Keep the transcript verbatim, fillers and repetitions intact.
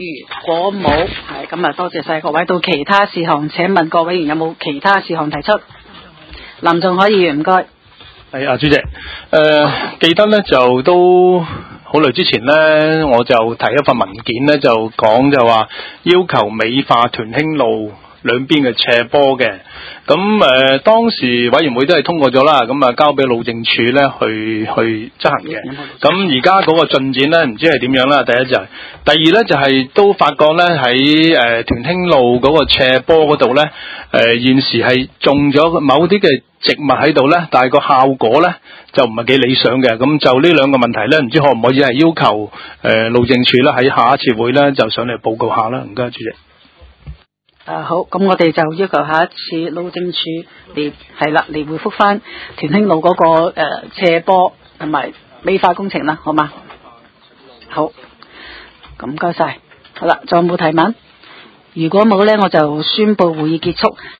如果冇，係咁啊，多謝晒各位。到其他事項，請問各位議員有冇其他事項提出？林仲海議員，唔該。 係啊，主席，誒、呃，記得咧就都好耐之前咧，我就提一份文件咧，就講就話要求美化屯興路兩邊嘅斜坡嘅。咁誒、呃、當時委員會都係通過咗啦，咁啊交俾路政署咧去去執行嘅。咁而家嗰個進展咧，唔知係點樣啦。第一就係、是，第二咧就係、是、都發覺咧喺誒屯興路嗰個斜坡嗰度咧，誒、呃、現時係種咗某啲嘅植物喺度咧，但係個效果咧就唔係幾理想嘅。咁就呢兩個問題咧，唔知可唔可以係要求誒、呃、路政署咧喺下一次會咧就上嚟報告下啦。唔該，主席。 啊好，咁我哋就要求下一次路政署嚟係啦嚟回覆翻屯興路嗰、那個誒、呃、斜坡同埋美化工程啦，好嘛？好，咁唔該晒。好啦，仲有冇提問？如果冇咧，我就宣布會議結束。